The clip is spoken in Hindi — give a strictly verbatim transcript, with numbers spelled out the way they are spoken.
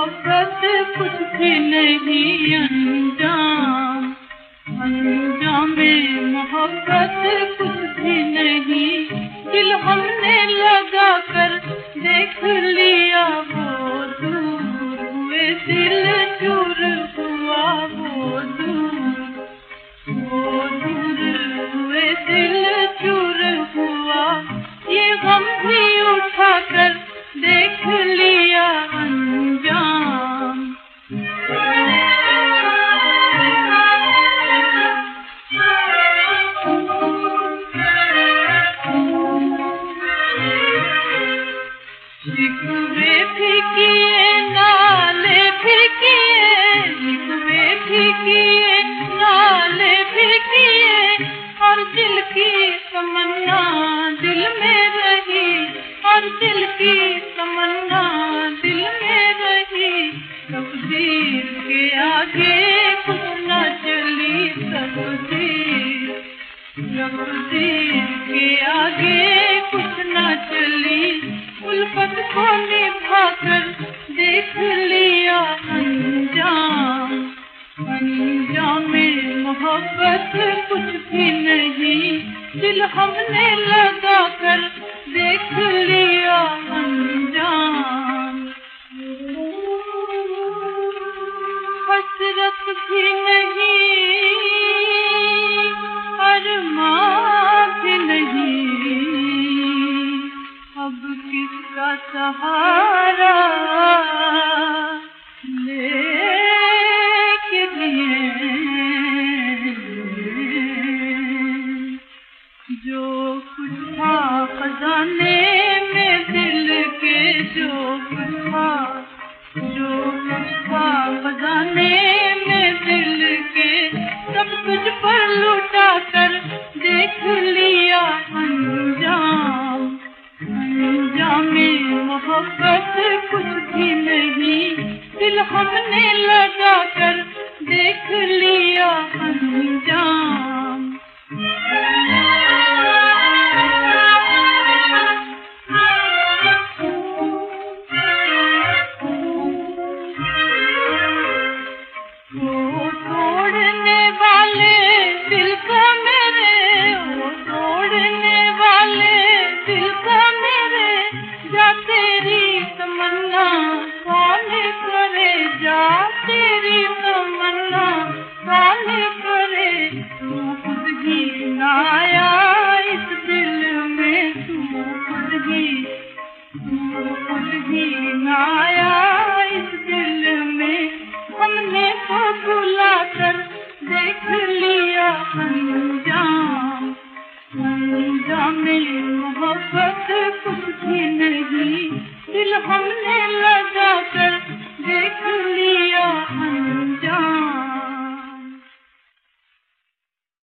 मोहब्बत कुछ भी नहीं अंजाम, अंजाम मोहब्बत कुछ भी नहीं। दिल हमने लगा कर देख लिया वो दूर हुए, दिल चूर हुआ वो दूर, वो दूर हुए दिल चूर हुआ। ये गम भी उठा कर देख लिया अंजाम। शिकवे भी किए नाले भी किए, शिकवे भी किए नाले भी किए, और दिल की तमन्ना दिल में रही, और दिल की तमन्ना दिल में रही। तकदीर के आगे कुछ न चली तकदीर, तकदीर के आगे कुछ न चली। उल्फत को निभा कर देख लिया अंजाम, अंजाम मोहब्बत कुछ भी नहीं। दिल हमने लगा कर देख लिया अंजाम। हसरत भी नहीं, अरमां भी नहीं, अब किसका सहारा लेके दिए। जो कुछ था खजाने में दिल के, जो कुछ था, जो कुछ था खजाने में दिल के, सब कुछ पर लुटा कर देख लिया अंजाम, अंजाम मोहब्बत कुछ भी नहीं। दिल हमने लगा कर देख लिया अंजाम। वो तोड़ने वाले दिल को मेरे, वो तोड़ने वाले दिल को मेरे, जा तेरी तमन्ना कौन करे, जा तेरी तमन्ना कौन करे। तू खुद ही ना आया इस दिल में, तू खुद ही, तू खुद ही ना आया इस दिल में। हमने तो बुला कर देख लिया अंजाम।